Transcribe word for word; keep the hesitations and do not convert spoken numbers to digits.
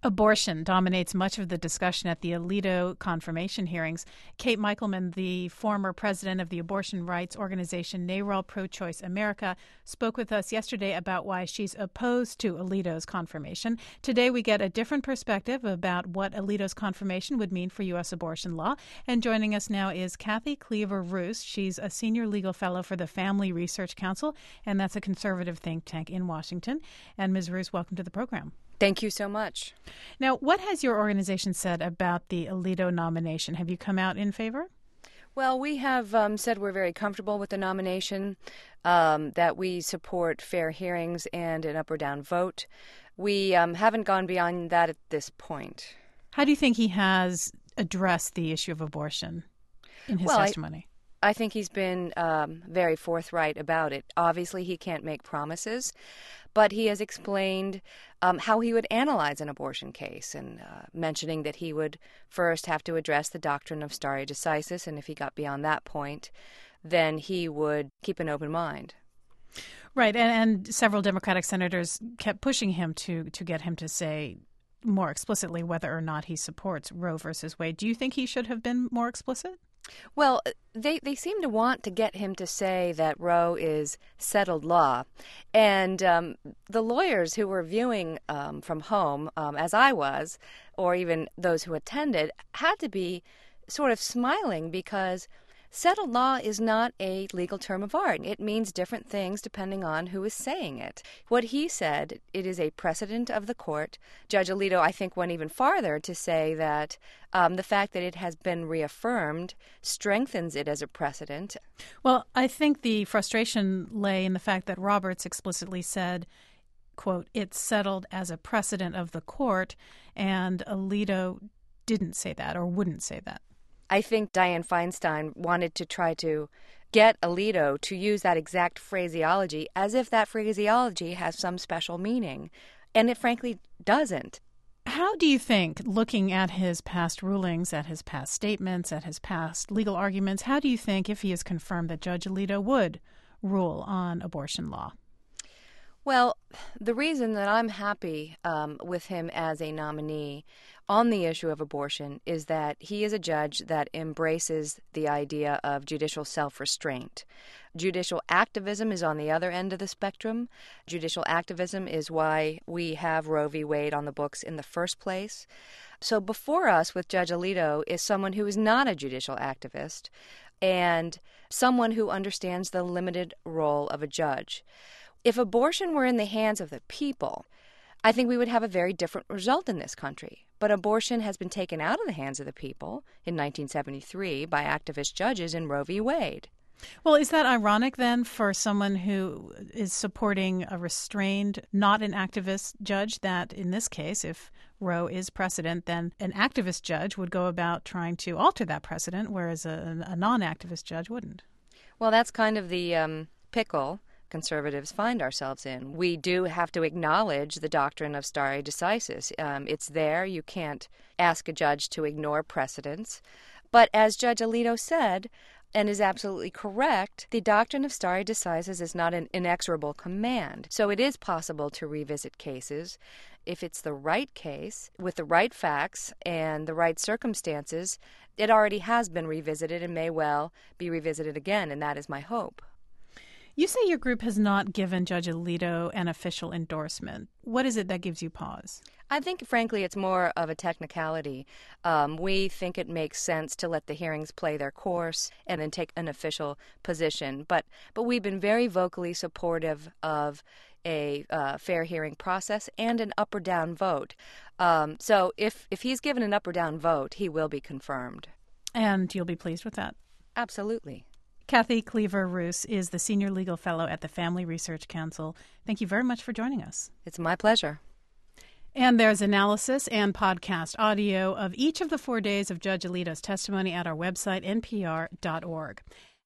Abortion dominates much of the discussion at the Alito confirmation hearings. Kate Michelman, the former president of the abortion rights organization NARAL Pro-Choice America, spoke with us yesterday about why she's opposed to Alito's confirmation. Today we get a different perspective about what Alito's confirmation would mean for U S abortion law. And joining us now is Kathy Cleaver-Roos. She's a senior legal fellow for the Family Research Council, and that's a conservative think tank in Washington. And Miz Roos, welcome to the program. Thank you so much. Now, what has your organization said about the Alito nomination? Have you come out in favor? Well, we have um, said we're very comfortable with the nomination, um, that we support fair hearings and an up or down vote. We um, haven't gone beyond that at this point. How do you think he has addressed the issue of abortion in his well, testimony? I, I think he's been um, very forthright about it. Obviously, he can't make promises, but he has explained um, how he would analyze an abortion case, and uh, mentioning that he would first have to address the doctrine of stare decisis, and if he got beyond that point, then he would keep an open mind. Right, and, and several Democratic senators kept pushing him to, to get him to say more explicitly whether or not he supports Roe versus Wade. Do you think he should have been more explicit? Well, they, they seem to want to get him to say that Roe is settled law. And um, the lawyers who were viewing um, from home, um, as I was, or even those who attended, had to be sort of smiling because settled law is not a legal term of art. It means different things depending on who is saying it. What he said, it is a precedent of the court. Judge Alito, I think, went even farther to say that um, the fact that it has been reaffirmed strengthens it as a precedent. Well, I think the frustration lay in the fact that Roberts explicitly said, quote, it's settled as a precedent of the court, and Alito didn't say that or wouldn't say that. I think Dianne Feinstein wanted to try to get Alito to use that exact phraseology as if that phraseology has some special meaning, and it frankly doesn't. How do you think, looking at his past rulings, at his past statements, at his past legal arguments, how do you think, if he is confirmed, that Judge Alito would rule on abortion law? Well, the reason that I'm happy um, with him as a nominee on the issue of abortion is that he is a judge that embraces the idea of judicial self-restraint. Judicial activism is on the other end of the spectrum. Judicial activism is why we have Roe v. Wade on the books in the first place. So before us with Judge Alito is someone who is not a judicial activist and someone who understands the limited role of a judge. If abortion were in the hands of the people, I think we would have a very different result in this country. But abortion has been taken out of the hands of the people in nineteen seventy-three by activist judges in Roe v. Wade. Well, is that ironic then for someone who is supporting a restrained, not an activist judge, that in this case, if Roe is precedent, then an activist judge would go about trying to alter that precedent, whereas a, a non-activist judge wouldn't? Well, that's kind of the um, pickle conservatives find ourselves in. We do have to acknowledge the doctrine of stare decisis. Um, it's there. You can't ask a judge to ignore precedents. But as Judge Alito said, and is absolutely correct, the doctrine of stare decisis is not an inexorable command. So it is possible to revisit cases. If it's the right case, with the right facts and the right circumstances, it already has been revisited and may well be revisited again, and that is my hope. You say your group has not given Judge Alito an official endorsement. What is it that gives you pause? I think, frankly, it's more of a technicality. Um, we think it makes sense to let the hearings play their course and then take an official position. But but we've been very vocally supportive of a uh, fair hearing process and an up or down vote. Um, so if, if he's given an up or down vote, he will be confirmed. And you'll be pleased with that? Absolutely. Kathy Cleaver-Roos is the Senior Legal Fellow at the Family Research Council. Thank you very much for joining us. It's my pleasure. And there's analysis and podcast audio of each of the four days of Judge Alito's testimony at our website, N P R dot org.